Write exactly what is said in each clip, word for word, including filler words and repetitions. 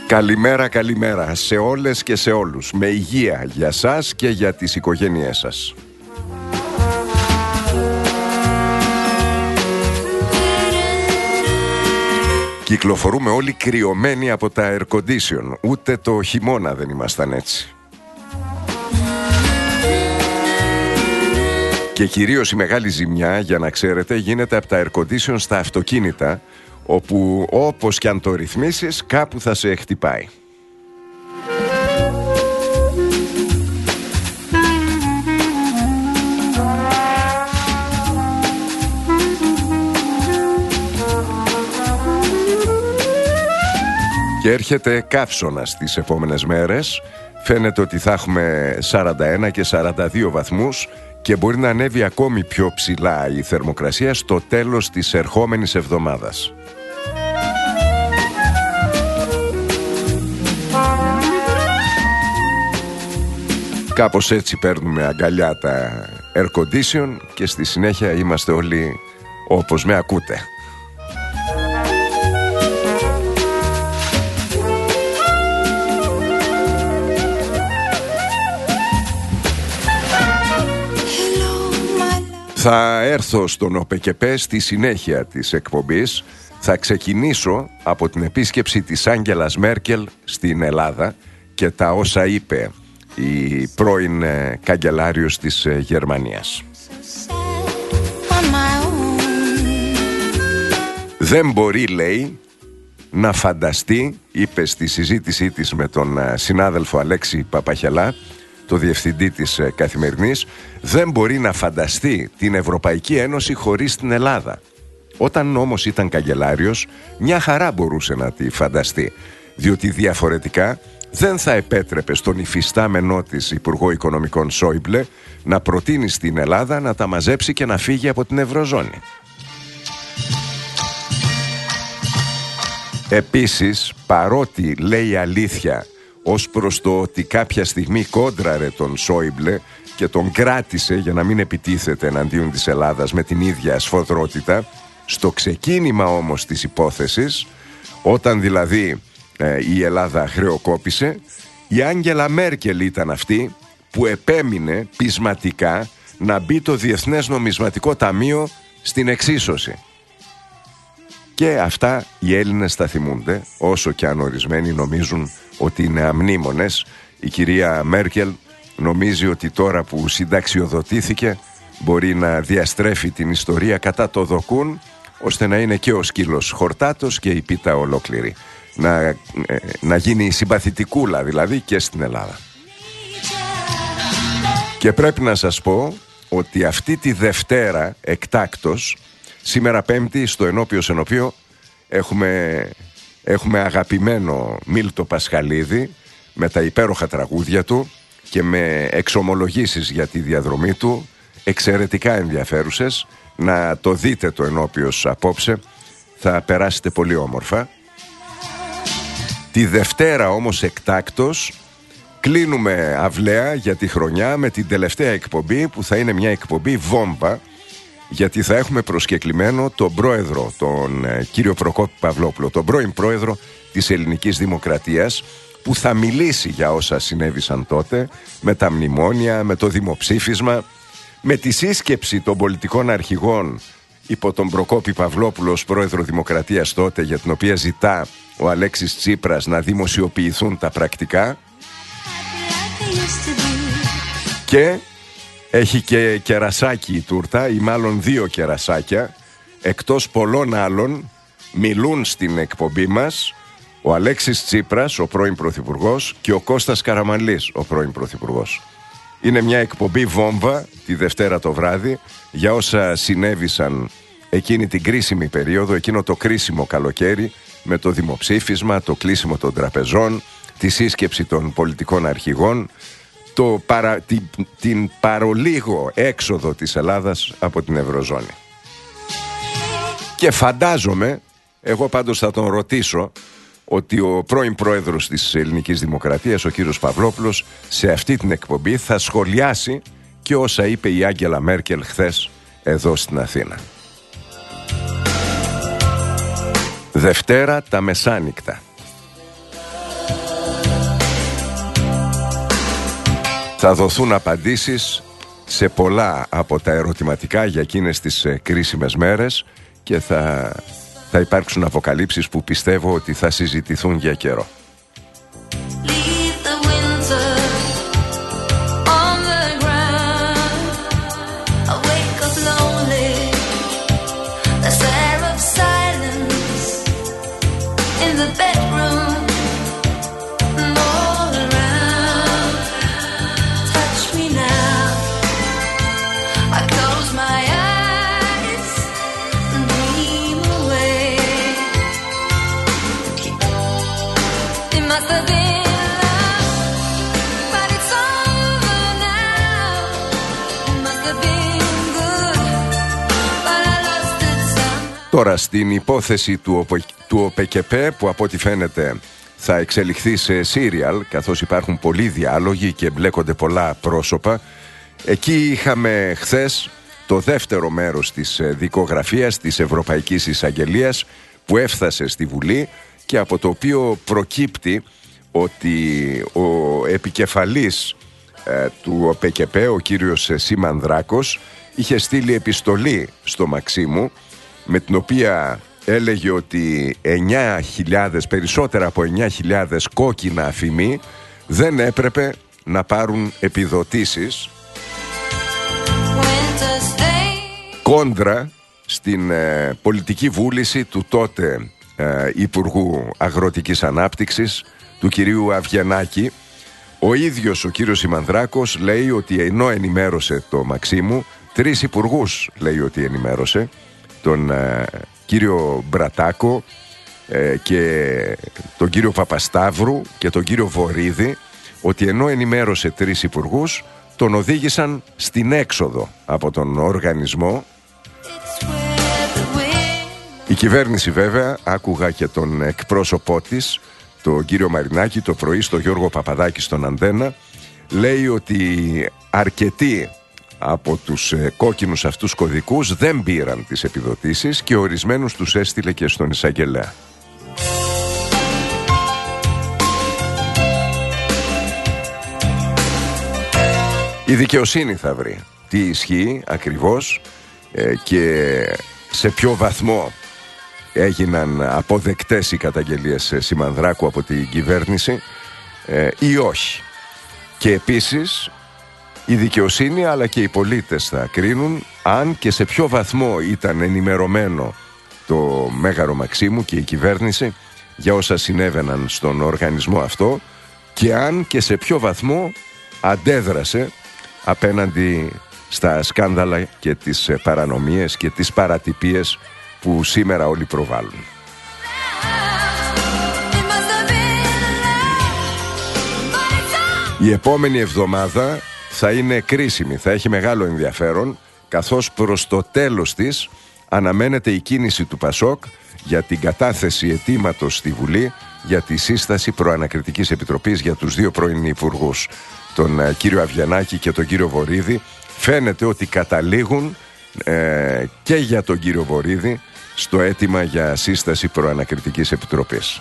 Καλημέρα, καλημέρα σε όλες και σε όλους. Με υγεία για σας και για τις οικογένειές σας. Κυκλοφορούμε όλοι κρυωμένοι από τα air condition. Ούτε το χειμώνα δεν ήμασταν έτσι. Και κυρίως η μεγάλη ζημιά, για να ξέρετε, γίνεται από τα air condition στα αυτοκίνητα, όπου όπως κι αν το ρυθμίσεις, κάπου θα σε χτυπάει. Και έρχεται καύσωνας τις επόμενες μέρες. Φαίνεται ότι θα έχουμε σαράντα ένα και σαράντα δύο βαθμούς και μπορεί να ανέβει ακόμη πιο ψηλά η θερμοκρασία στο τέλος της ερχόμενης εβδομάδας. Κάπως έτσι παίρνουμε αγκαλιά τα air condition και στη συνέχεια είμαστε όλοι όπως με ακούτε. Θα έρθω στον ΟΠΕΚΕΠΕ στη συνέχεια της εκπομπής. Θα ξεκινήσω από την επίσκεψη της Άγγελας Μέρκελ στην Ελλάδα και τα όσα είπε η πρώην ε, καγκελάριος της ε, Γερμανίας. Δεν μπορεί, λέει, να φανταστεί, είπε στη συζήτησή της με τον ε, συνάδελφο Αλέξη Παπαχελά, το διευθυντή της ε, Καθημερινής, δεν μπορεί να φανταστεί την Ευρωπαϊκή Ένωση χωρίς την Ελλάδα. Όταν όμως ήταν καγκελάριος, μια χαρά μπορούσε να τη φανταστεί, διότι διαφορετικά δεν θα επέτρεπε στον υφιστάμενό της Υπουργό Οικονομικών Σόιμπλε να προτείνει στην Ελλάδα να τα μαζέψει και να φύγει από την Ευρωζώνη. Επίσης, παρότι λέει αλήθεια ως προς το ότι κάποια στιγμή κόντραρε τον Σόιμπλε και τον κράτησε για να μην επιτίθεται εναντίον της Ελλάδας με την ίδια σφοδρότητα, στο ξεκίνημα όμως της υπόθεσης, όταν δηλαδή ε, η Ελλάδα χρεοκόπησε, η Άγγελα Μέρκελ ήταν αυτή που επέμεινε πεισματικά να μπει το Διεθνές Νομισματικό Ταμείο στην εξίσωση. Και αυτά οι Έλληνες τα θυμούνται, όσο και αν ορισμένοι νομίζουν ότι είναι αμνήμονες. Η κυρία Μέρκελ νομίζει ότι τώρα που συνταξιοδοτήθηκε μπορεί να διαστρέφει την ιστορία κατά το δοκούν, ώστε να είναι και ο σκύλος χορτάτος και η πίτα ολόκληρη. Να, ε, να γίνει συμπαθητικούλα δηλαδή και στην Ελλάδα. Και πρέπει να σας πω ότι αυτή τη Δευτέρα εκτάκτος, σήμερα Πέμπτη, στο ενώπιο σενοπείο έχουμε, έχουμε αγαπημένο Μίλτο Πασχαλίδη με τα υπέροχα τραγούδια του και με εξομολογήσεις για τη διαδρομή του, εξαιρετικά ενδιαφέρουσες. Να το δείτε το ενώπιος απόψε, θα περάσετε πολύ όμορφα. Τη Δευτέρα όμως εκτάκτος κλείνουμε αυλαία για τη χρονιά με την τελευταία εκπομπή, που θα είναι μια εκπομπή βόμβα, γιατί θα έχουμε προσκεκλημένο τον πρόεδρο, τον ε, κύριο Προκόπη Παυλόπουλο, τον πρώην πρόεδρο της Ελληνικής Δημοκρατίας, που θα μιλήσει για όσα συνέβησαν τότε, με τα μνημόνια, με το δημοψήφισμα, με τη σύσκεψη των πολιτικών αρχηγών υπό τον Προκόπη Παυλόπουλο ως πρόεδρο Δημοκρατίας τότε, για την οποία ζητά ο Αλέξης Τσίπρας να δημοσιοποιηθούν τα πρακτικά. Και έχει και κερασάκι η τούρτα, ή μάλλον δύο κερασάκια, εκτός πολλών άλλων. Μιλούν στην εκπομπή μας ο Αλέξης Τσίπρας, ο πρώην πρωθυπουργός, και ο Κώστας Καραμανλής, ο πρώην πρωθυπουργός. Είναι μια εκπομπή βόμβα τη Δευτέρα το βράδυ για όσα συνέβησαν εκείνη την κρίσιμη περίοδο, εκείνο το κρίσιμο καλοκαίρι, με το δημοψήφισμα, το κλείσιμο των τραπεζών, τη σύσκεψη των πολιτικών αρχηγών, το παρα, την, την παρολίγο έξοδο της Ελλάδας από την Ευρωζώνη. Και φαντάζομαι, εγώ πάντως θα τον ρωτήσω, ότι ο πρώην πρόεδρος της Ελληνικής Δημοκρατίας, ο κύριος Παυλόπουλος, σε αυτή την εκπομπή θα σχολιάσει και όσα είπε η Άγγελα Μέρκελ χθες εδώ στην Αθήνα. Δευτέρα τα μεσάνυχτα. θα δοθούν απαντήσεις σε πολλά από τα ερωτηματικά για εκείνες τις ε, κρίσιμες μέρες και θα, θα υπάρξουν αποκαλύψεις που πιστεύω ότι θα συζητηθούν για καιρό. Τώρα στην υπόθεση του, του ΟΠΕΚΕΠΕ που από ό,τι φαίνεται θα εξελιχθεί σε σύριαλ, καθώς υπάρχουν πολλοί διάλογοι και μπλέκονται πολλά πρόσωπα, εκεί είχαμε χθες το δεύτερο μέρος της δικογραφίας της Ευρωπαϊκής Εισαγγελίας που έφτασε στη Βουλή και από το οποίο προκύπτει ότι ο επικεφαλής ε, του ΟΠΕΚΕΠΕ, ο κύριος Σιμανδράκος, είχε στείλει επιστολή στο Μαξίμου με την οποία έλεγε ότι εννιά χιλιάδες, περισσότερα από εννιά χιλιάδες κόκκινα αφημί δεν έπρεπε να πάρουν επιδοτήσεις κόντρα στην ε, πολιτική βούληση του τότε ε, Υπουργού Αγροτικής Ανάπτυξης, του κυρίου Αυγενάκη. Ο ίδιος ο κύριος Σιμανδράκος λέει ότι ενώ ενημέρωσε το Μαξίμου, τρεις υπουργούς λέει ότι ενημέρωσε, τον ε, κύριο Μπρατάκο ε, και τον κύριο Παπασταύρου και τον κύριο Βορίδη, ότι ενώ ενημέρωσε τρεις υπουργούς, τον οδήγησαν στην έξοδο από τον οργανισμό. Η κυβέρνηση βέβαια, άκουγα και τον εκπρόσωπό της, τον κύριο Μαρινάκη, το πρωί στο Γιώργο Παπαδάκη στον Αντένα, λέει ότι αρκετοί από τους ε, κόκκινους αυτούς κωδικούς δεν πήραν τις επιδοτήσεις και ορισμένους τους έστειλε και στον εισαγγελέα. Η δικαιοσύνη θα βρει τι ισχύει ακριβώς ε, και σε ποιο βαθμό έγιναν αποδεκτές οι καταγγελίες Σιμανδράκου από την κυβέρνηση ε, ή όχι. Και επίσης η δικαιοσύνη αλλά και οι πολίτες θα κρίνουν αν και σε ποιο βαθμό ήταν ενημερωμένο το Μέγαρο Μαξίμου και η κυβέρνηση για όσα συνέβαιναν στον οργανισμό αυτό και αν και σε ποιο βαθμό αντέδρασε απέναντι στα σκάνδαλα και τις παρανομίες και τις παρατυπίες που σήμερα όλοι προβάλλουν. Η επόμενη εβδομάδα θα είναι κρίσιμη, θα έχει μεγάλο ενδιαφέρον, καθώς προς το τέλος της αναμένεται η κίνηση του Πασόκ για την κατάθεση αιτήματος στη Βουλή για τη σύσταση προανακριτικής επιτροπής για τους δύο πρώην υπουργούς, τον ε, κύριο Αυγενάκη και τον κύριο Βορίδη. Φαίνεται ότι καταλήγουν ε, και για τον κύριο Βορίδη στο αίτημα για σύσταση προανακριτικής επιτροπής.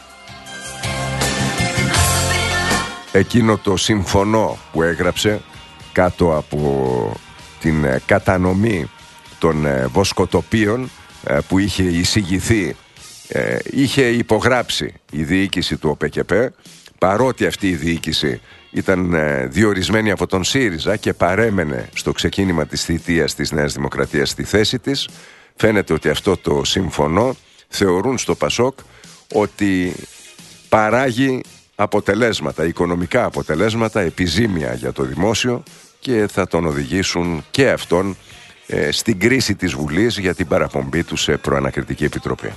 Εκείνο το συμφωνώ που έγραψε κάτω από την ε, κατανομή των ε, βοσκοτοπίων ε, που είχε εισηγηθεί, ε, είχε υπογράψει η διοίκηση του ΟΠΕΚΕΠΕ, παρότι αυτή η διοίκηση ήταν ε, διορισμένη από τον ΣΥΡΙΖΑ και παρέμενε στο ξεκίνημα της θητείας της Νέας Δημοκρατίας στη θέση της. Φαίνεται ότι αυτό το συμφωνώ θεωρούν στο Πασόκ ότι παράγει αποτελέσματα, οικονομικά αποτελέσματα, επιζήμια για το δημόσιο και θα τον οδηγήσουν και αυτόν ε, στην κρίση της Βουλής για την παραπομπή του σε προανακριτική επιτροπή.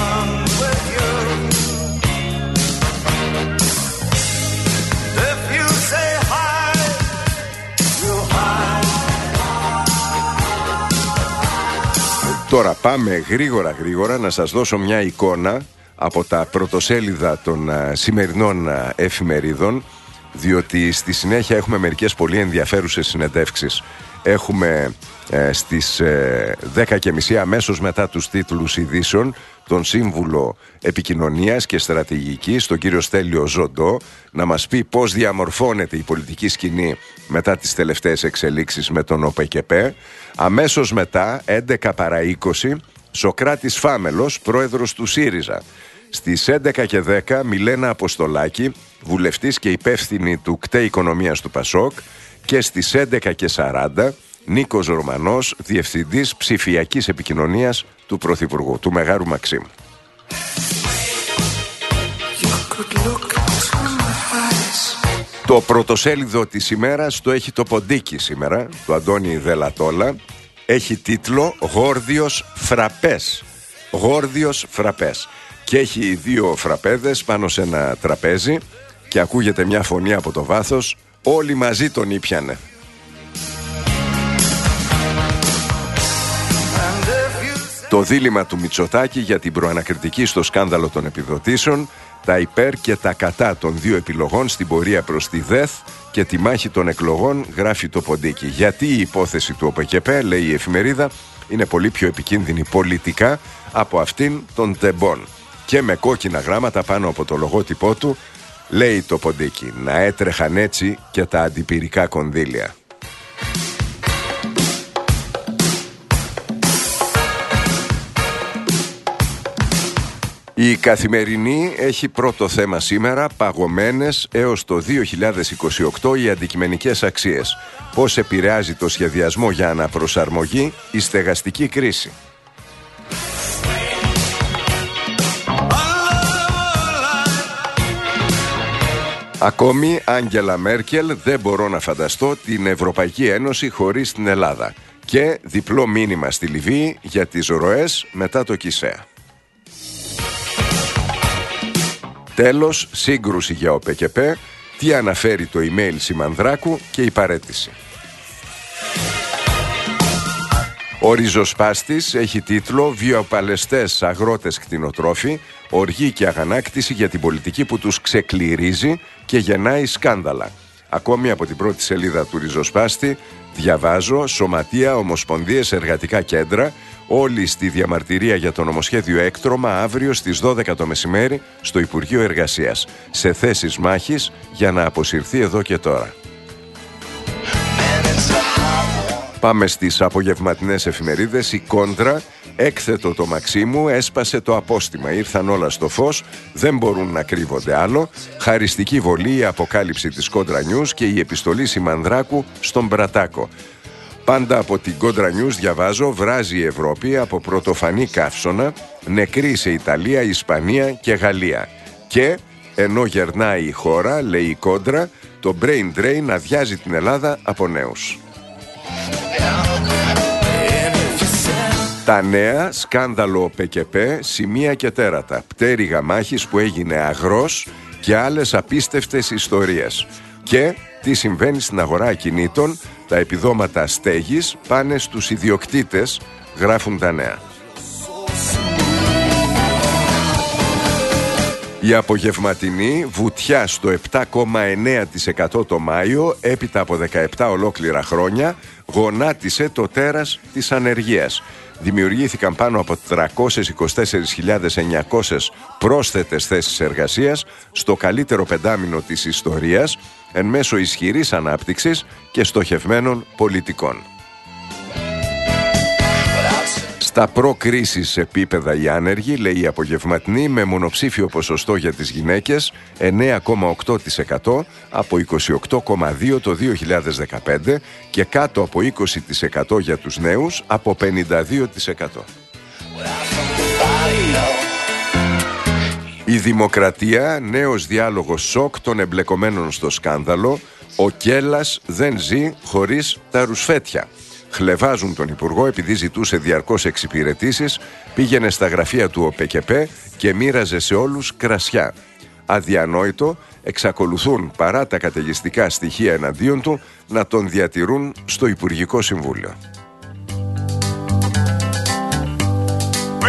If you Τώρα πάμε γρήγορα γρήγορα να σας δώσω μια εικόνα από τα πρωτοσέλιδα των α, σημερινών α, εφημερίδων, διότι στη συνέχεια έχουμε μερικές πολύ ενδιαφέρουσες συνεντεύξεις. Έχουμε ε, στις ε, δέκα και μισή, αμέσως μετά τους τίτλους ειδήσεων, τον Σύμβουλο Επικοινωνίας και Στρατηγικής, τον κύριο Στέλιο Ζοντό, να μας πει πώς διαμορφώνεται η πολιτική σκηνή μετά τις τελευταίες εξελίξεις με τον ΟΠΕΚΕΠΕ. Αμέσως μετά, έντεκα παρά είκοσι, Σοκράτης Φάμελος, πρόεδρος του ΣΥΡΙΖΑ. Στις έντεκα και δέκα, Μιλένα Αποστολάκη, βουλευτής και υπεύθυνη του ΚΤΕ Οικονομίας του ΠΑΣΟΚ. Και στις έντεκα και σαράντα, Νίκος Ρωμανός, διευθυντής ψηφιακής επικοινωνίας του Πρωθυπουργού, του Μεγάρου Μαξίμου. Το πρωτοσέλιδο της ημέρας το έχει το ποντίκι σήμερα, του Αντώνη Δελατόλα. Έχει τίτλο «Γόρδιος φραπές». Γόρδιος φραπές. Και έχει δύο φραπέδες πάνω σε ένα τραπέζι και ακούγεται μια φωνή από το βάθος: «Όλοι μαζί τον ήπιανε». Το δίλημμα του Μητσοτάκη για την προανακριτική στο σκάνδαλο των επιδοτήσεων, τα υπέρ και τα κατά των δύο επιλογών στην πορεία προς τη ΔΕΘ και τη μάχη των εκλογών, γράφει το ποντίκι. Γιατί η υπόθεση του ΟΠΕΚΕΠΕ, λέει η εφημερίδα, είναι πολύ πιο επικίνδυνη πολιτικά από αυτήν των τεμπών. Και με κόκκινα γράμματα πάνω από το λογότυπό του, λέει το ποντίκι, να έτρεχαν έτσι και τα αντιπυρικά κονδύλια. Η Καθημερινή έχει πρώτο θέμα σήμερα: παγωμένες έως το δύο χιλιάδες είκοσι οκτώ οι αντικειμενικές αξίες. Πώς επηρεάζει το σχεδιασμό για αναπροσαρμογή η στεγαστική κρίση. Ακόμη, Άγγελα Μέρκελ, δεν μπορώ να φανταστώ την Ευρωπαϊκή Ένωση χωρίς την Ελλάδα. Και διπλό μήνυμα στη Λιβύη για τις ροές μετά το Κισέα. Τέλος, σύγκρουση για ΟΠΕΚΕΠΕ, τι αναφέρει το email Σιμανδράκου και η παραίτηση. Ο ριζοσπάστης έχει τίτλο «Βιοπαλαιστές αγρότες κτηνοτρόφοι, οργή και αγανάκτηση για την πολιτική που τους ξεκληρίζει και γεννάει σκάνδαλα». Ακόμη από την πρώτη σελίδα του ριζοσπάστη διαβάζω: «Σωματεία, ομοσπονδίες, εργατικά κέντρα, όλοι στη διαμαρτυρία για το νομοσχέδιο έκτρωμα αύριο στις δώδεκα το μεσημέρι στο Υπουργείο Εργασίας, σε θέσεις μάχης για να αποσυρθεί εδώ και τώρα». Πάμε στις απογευματινές εφημερίδες. Η Κόντρα, έκθετο το Μαξίμου, έσπασε το απόστημα. Ήρθαν όλα στο φως, δεν μπορούν να κρύβονται άλλο. Χαριστική βολή, η αποκάλυψη της Κόντρα News και η επιστολή Σιμανδράκου στον Μπρατάκο. Πάντα από την Κόντρα News διαβάζω: βράζει η Ευρώπη από πρωτοφανή καύσωνα, νεκροί σε Ιταλία, Ισπανία και Γαλλία. Και ενώ γερνάει η χώρα, λέει η Κόντρα, το brain drain αδειάζει την Ελλάδα από νέους. Τα νέα, σκάνδαλο ΟΠΕΚΕΠΕ, σημεία και τέρατα, πτέρυγα μάχης που έγινε αγρός και άλλες απίστευτες ιστορίες. Και τι συμβαίνει στην αγορά ακινήτων, τα επιδόματα στέγης πάνε στους ιδιοκτήτες, γράφουν τα νέα. Η απογευματινή, βουτιά στο επτά κόμμα εννέα τοις εκατό το Μάιο, έπειτα από δεκαεπτά ολόκληρα χρόνια, γονάτισε το τέρας της ανεργίας. Δημιουργήθηκαν πάνω από τριακόσιες είκοσι τέσσερις χιλιάδες εννιακόσιες πρόσθετες θέσεις εργασίας στο καλύτερο πεντάμηνο της ιστορίας, εν μέσω ισχυρής ανάπτυξης και στοχευμένων πολιτικών. Στα προ-κρίσης επίπεδα οι άνεργοι, λέει η απογευματινή, με μονοψήφιο ποσοστό για τις γυναίκες εννέα κόμμα οκτώ τοις εκατό από είκοσι οκτώ κόμμα δύο τοις εκατό το δύο χιλιάδες δεκαπέντε και κάτω από είκοσι τοις εκατό για τους νέους από πενήντα δύο τοις εκατό. Η Δημοκρατία, νέος διάλογος σοκ των εμπλεκομένων στο σκάνδαλο. Ο Κέλλας δεν ζει χωρίς τα ρουσφέτια. Χλεβάζουν τον Υπουργό επειδή ζητούσε διαρκώς εξυπηρετήσεις, πήγαινε στα γραφεία του ΟΠΕΚΕΠΕ και μοίραζε σε όλους κρασιά. Αδιανόητο, εξακολουθούν παρά τα καταιγιστικά στοιχεία εναντίον του να τον διατηρούν στο Υπουργικό Συμβούλιο.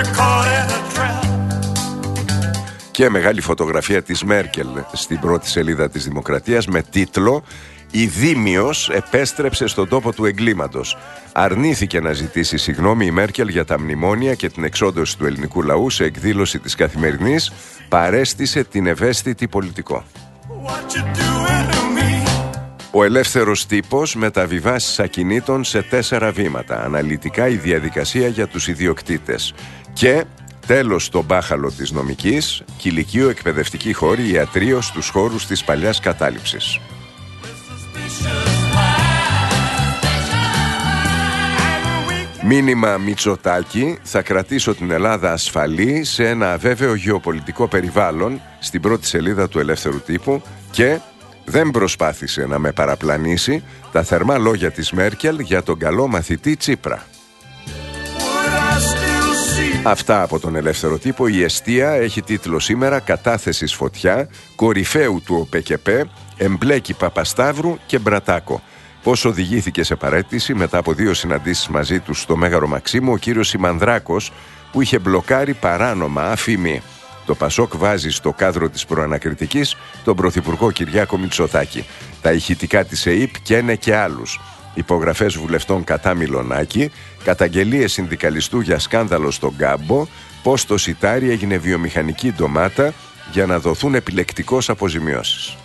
Και μεγάλη φωτογραφία της Μέρκελ στην πρώτη σελίδα της Δημοκρατίας με τίτλο «Η Δήμιος επέστρεψε στον τόπο του εγκλήματος». Αρνήθηκε να ζητήσει συγγνώμη η Μέρκελ για τα μνημόνια και την εξόντωση του ελληνικού λαού σε εκδήλωση της Καθημερινής. Παρέστησε την ευαίσθητη πολιτικό. Ο ελεύθερος τύπος μεταβιβάσεις ακινήτων σε τέσσερα βήματα. Αναλυτικά η διαδικασία για τους ιδιοκτήτες. Και τέλος το μπάχαλο της νομικής, κηλικείο, εκπαιδευτική χώρη, ιατρείο στους χώρους της παλιάς κατάληψης. Μήνυμα Μητσοτάκη: θα κρατήσω την Ελλάδα ασφαλή σε ένα αβέβαιο γεωπολιτικό περιβάλλον, στην πρώτη σελίδα του Ελεύθερου Τύπου. Και δεν προσπάθησε να με παραπλανήσει, τα θερμά λόγια της Μέρκελ για τον καλό μαθητή Τσίπρα. Αυτά από τον Ελεύθερο Τύπο. Η Εστία έχει τίτλο σήμερα «Κατάθεσης φωτιά, κορυφαίου του ΟΠΕΚΕΠΕ, εμπλέκει Παπασταύρου και Μπρατάκο». Πώς οδηγήθηκε σε παραίτηση μετά από δύο συναντήσεις μαζί τους στο Μέγαρο Μαξίμου ο κύριος Σιμανδράκος, που είχε μπλοκάρει παράνομα αφήμη. Το Πασόκ βάζει στο κάδρο της προανακριτικής τον Πρωθυπουργό Κυριάκο Μητσοτάκη. Τα ηχητικά της ΕΥΠ καίνε και άλλους. Υπογραφές βουλευτών κατά Μιλονάκη, καταγγελίες συνδικαλιστού για σκάνδαλο στον Γκάμπο, πως το σιτάρι έγινε βιομηχανική ντομάτα για να δοθούν επιλεκτικώς αποζημιώσεις.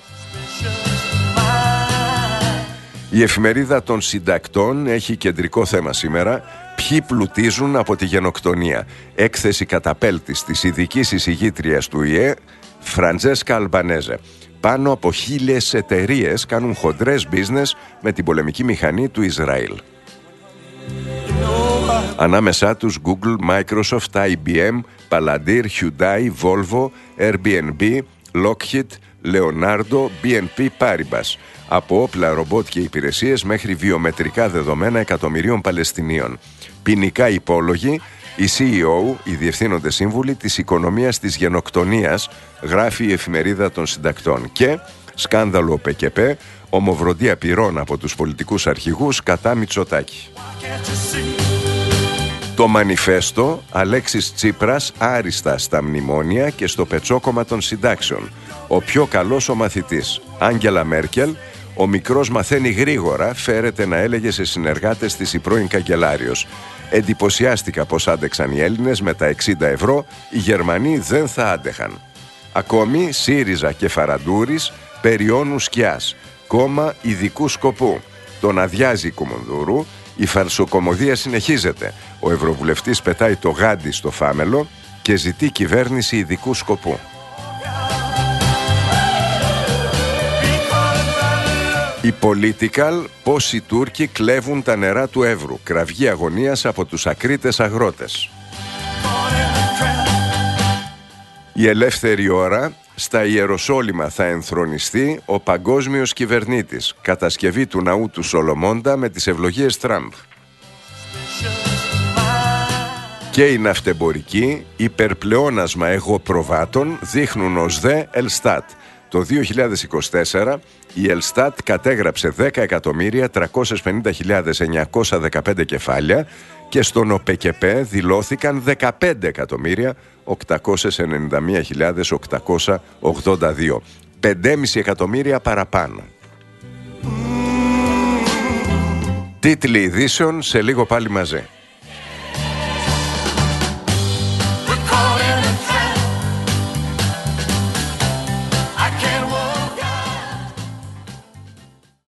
Η εφημερίδα των συντακτών έχει κεντρικό θέμα σήμερα: ποιοι πλουτίζουν από τη γενοκτονία. Έκθεση καταπέλτης της ειδικής εισηγήτριας του ι ε, Φραντζέσκα Αλμπανέζε. Πάνω από χίλιες εταιρείες κάνουν χοντρές business με την πολεμική μηχανή του Ισραήλ. Ανάμεσά τους Google, Microsoft, άι μπι εμ, Palantir, Hyundai, Volvo, Airbnb, Lockheed, Leonardo, μπι εν πι Paribas. Από όπλα, ρομπότ και υπηρεσίες μέχρι βιομετρικά δεδομένα εκατομμυρίων Παλαιστινίων. Ποινικά υπόλογοι, οι σι ι ο, οι διευθύνοντες σύμβουλοι της οικονομίας της γενοκτονίας, γράφει η εφημερίδα των συντακτών. Και σκάνδαλο ΟΠΕΚΕΠΕ, ομοβροντία πυρών από τους πολιτικούς αρχηγούς κατά Μητσοτάκη. Το μανιφέστο, Αλέξης Τσίπρας άριστα στα μνημόνια και στο πετσόκομμα των συντάξεων. Ο πιο καλός ο μαθητής. Άγγελα Μέρκελ: ο μικρός μαθαίνει γρήγορα, φέρεται να έλεγε σε συνεργάτες της η πρώην καγκελάριος. Εντυπωσιάστηκα πως άντεξαν οι Έλληνες με τα εξήντα ευρώ, οι Γερμανοί δεν θα άντεχαν. Ακόμη ΣΥΡΙΖΑ και Φαραντούρης περιώνουν σκιάς. Κόμμα ειδικού σκοπού. Τον αδειάζει η Κουμουνδούρου. Η φαρσοκομωδία συνεχίζεται. Ο Ευρωβουλευτής πετάει το γάντι στο φάμελο και ζητεί κυβέρνηση ειδικού σκοπού. Η Political: πώς οι Τούρκοι κλέβουν τα νερά του Εύρου. Κραυγή αγωνίας από τους ακρίτες αγρότες. Η Ελεύθερη Ώρα: στα Ιεροσόλυμα θα ενθρονιστεί ο παγκόσμιος κυβερνήτης. Κατασκευή του ναού του Σολομώντα με τις ευλογίες Τραμπ. Και η ναυτεμπορική: υπερπλεόνασμα εγωπροβάτων δείχνουν ως δε Ελστάτ. Το δύο χιλιάδες είκοσι τέσσερα η Ελστάτ κατέγραψε δέκα εκατομμύρια τριακόσιες πενήντα χιλιάδες εννιακόσια δεκαπέντε κεφάλια και στον ΟΠΕΚΕΠΕ δηλώθηκαν δεκαπέντε εκατομμύρια οκτακόσιες ενενήντα μία χιλιάδες οκτακόσια ογδόντα δύο. πέντε κόμμα πέντε εκατομμύρια παραπάνω. Τίτλοι ειδήσεων σε λίγο πάλι μαζί.